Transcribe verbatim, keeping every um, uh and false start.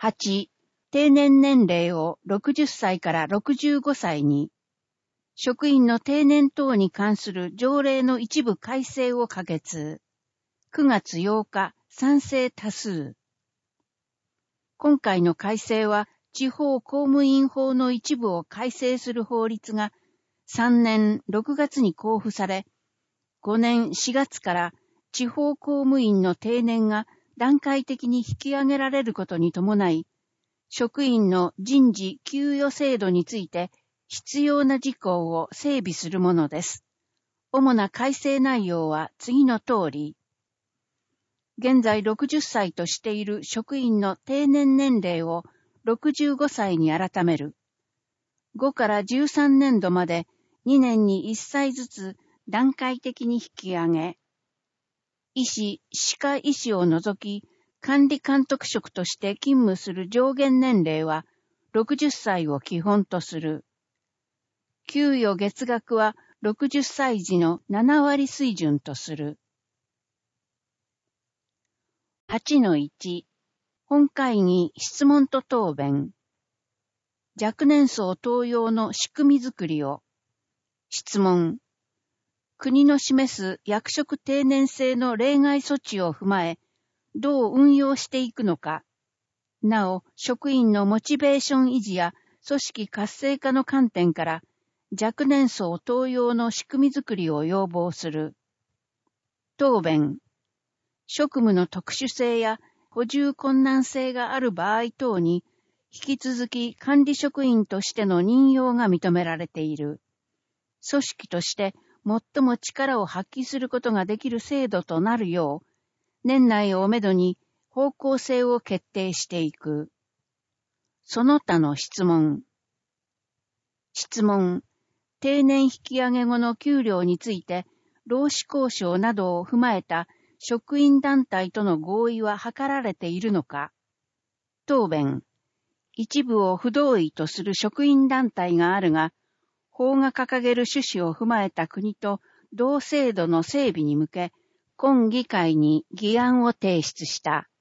はち、定年年齢をろくじゅっさいからろくじゅうごさいに、職員の定年等に関する条例の一部改正を可決。くがつようか、賛成多数。今回の改正は、地方公務員法の一部を改正する法律がさんねんろくがつに公布され、ごねんしがつから地方公務員の定年が段階的に引き上げられることに伴い、職員の人事給与制度について必要な事項を整備するものです。主な改正内容は次の通り。現在ろくじゅっさいとしている職員の定年年齢をろくじゅうごさいに改める。ごからじゅうさんねんどまでにねんにいっさいずつ段階的に引き上げ。医師、歯科医師を除き、管理監督職として勤務する上限年齢はろくじゅっさいを基本とする。給与月額はろくじゅっさい時のななわり水準とする。はちのいち、本会議質問と答弁。若年層登用の仕組みづくりを。質問。国の示す役職定年制の例外措置を踏まえ、どう運用していくのか。なお、職員のモチベーション維持や組織活性化の観点から、若年層登用の仕組みづくりを要望する。答弁。職務の特殊性や補充困難性がある場合等に、引き続き管理職員としての任用が認められている。組織として最も力を発揮することができる制度となるよう、年内をめどに方向性を決定していく。その他の質問。質問。定年引き上げ後の給料について、労使交渉などを踏まえた職員団体との合意は図られているのか。答弁。一部を不同意とする職員団体があるが、法が掲げる趣旨を踏まえた国と同制度の整備に向け、今議会に議案を提出した。